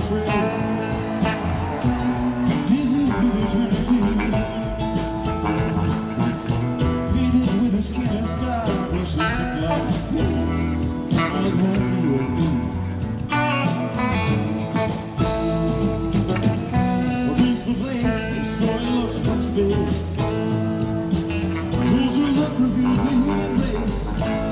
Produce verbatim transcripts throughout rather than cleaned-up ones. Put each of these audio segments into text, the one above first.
afraid, dizzy with eternity, painted with a skin of sky, rushing to glad to see, like home for you and me. A peaceful place, soaring looks from space, closer look reveals the human race.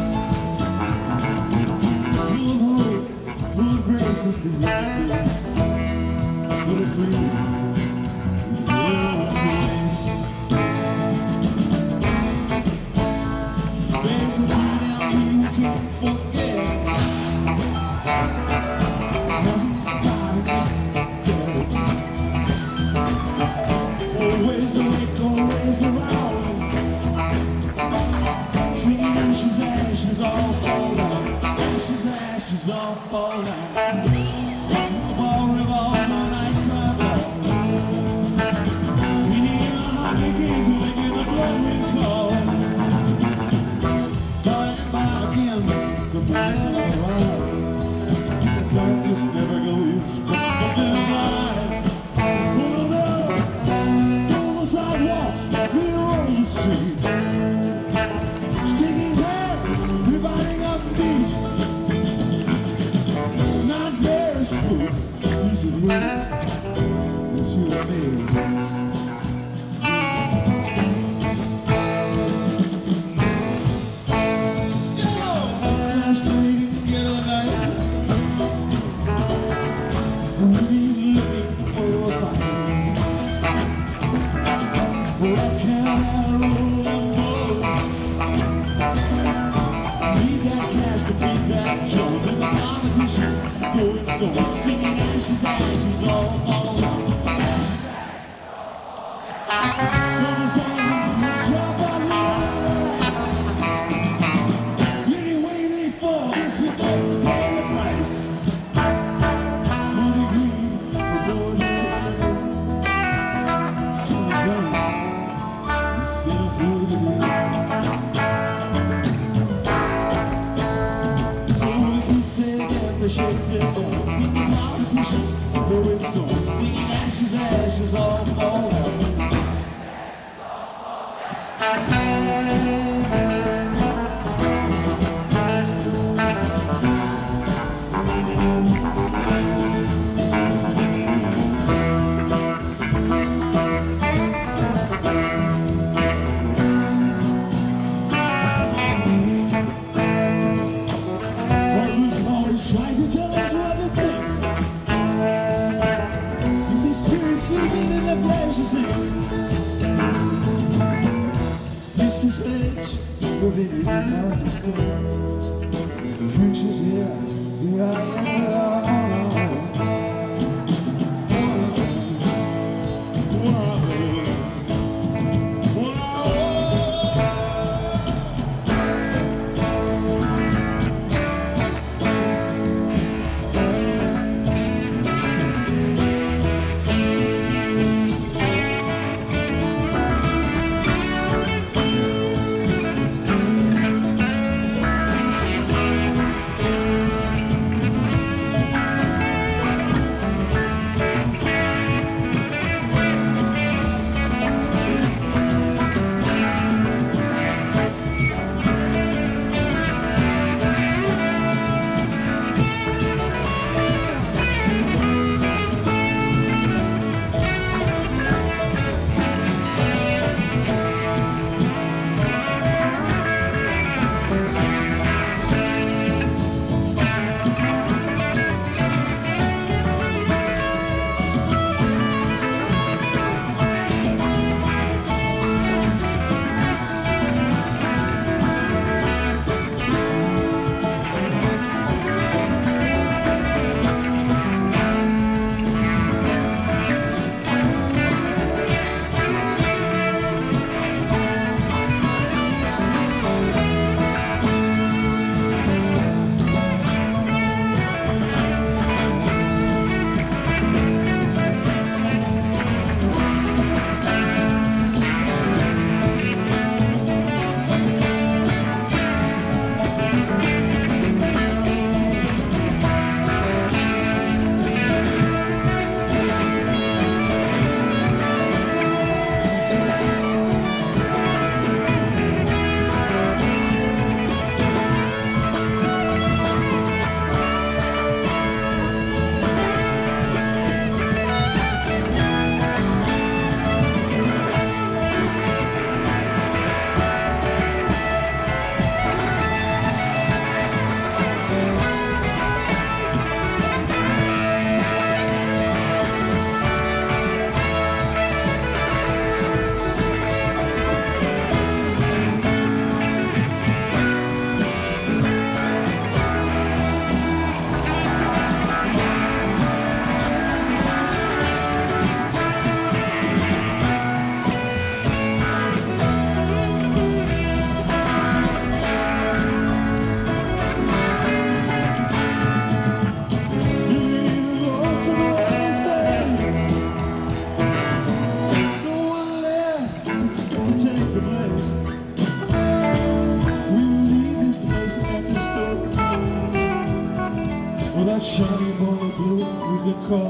Full of hope, full of grace is the human face, but afraid we love to waste. There's a feeling out here we can't forget. Hasn't got it yet. Always awake, always around, singing ashes, ashes, all fall down. Ashes, ashes, all fall down. Watching the ball revolve, all night travel. Beating in the heart begin to make it the blood ring call. By and by again, the morning sun will rise. The darkness never goes from something right. Oh no, no, through the sidewalks, through the rows of streets, taking care, dividing up meat. Nightmares, spook, piece of you, it's you and me. Yo! Flash fading together at night. He's looking for a fight. What can I roll and roll? Need that cash to feed that jolt, and the politicians go and go singing ashes, ashes, all fall down. Ashes, ashes. Shut up, any way they fall, guess we both pay the price. Money greed before you play, selling guns instead of food to eat. They shake their bones, and the politicians know it's gone, singing ashes, ashes, all fall down. Try to tell us what to think. If the spirit's sleeping in the flesh is in. History's page, moving in and out the sky. The future's here, here I am,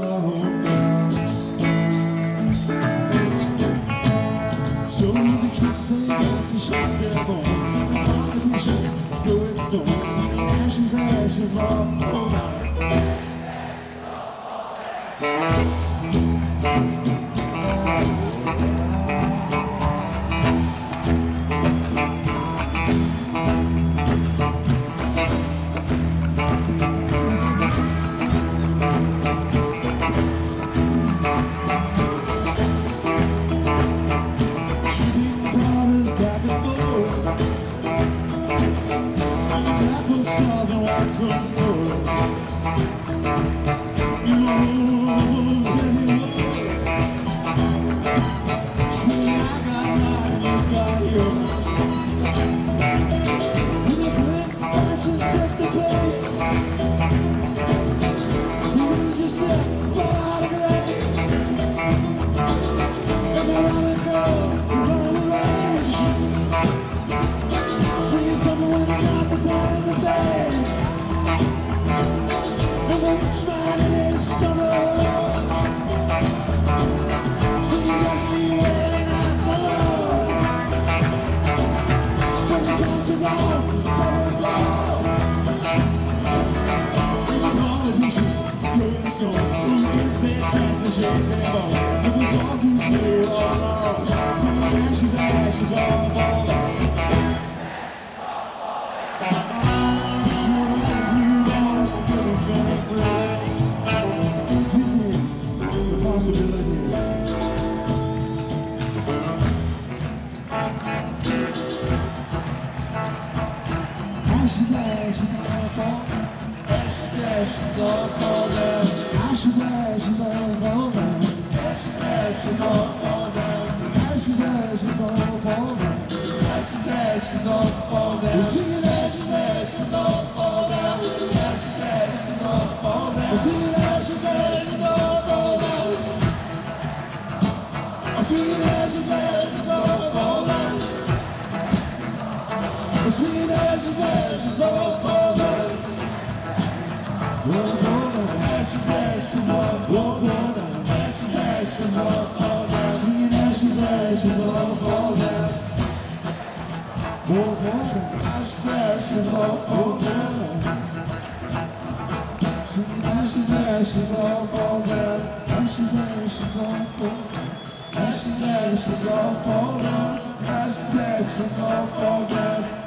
So the kids they dance and shake their bones, and the politicians go and storm, singing ashes, ashes all over. Southern white clothes rolling. You know, baby, see, I got mine and you got yours. With a flip, fashion set the pace. Lose your step, fall out of place. And I wanna go, you run the range. Singing something when you got the time to think. With a rich man in his summer, singing gently, wailing at the Lord. When his pants are down to the floor, and the politicians throwing stones, so is their dance and shake their bones. Cause it's all too clear all along, till the ashes, ashes all fall. It's dizzying, the possibilities. Ashes, ashes, all fall. Ashes, ashes, all fall down. Ashes, ashes, all fall down. Ashes, ashes, all fall down. Ashes, ashes, all fall down. Ashes, ashes, all fall down. We're singing ashes, ashes, all fall down. Ashes, ashes, all fall down. We're singing ashes, ashes, all fall down. I'm singing ashes, ashes, all fall down. I'm singing ashes, ashes, all fall down. All fall down. Ashes, ashes, all fall down. Ashes, ashes, all fall down. Singing ashes, ashes, all fall down. All fall down. Ashes, ashes, all fall down. Singing ashes, ashes, all fall down. Ashes, ashes, all fall down. Ashes, ashes, all fall down. Ashes, ashes, all fall down.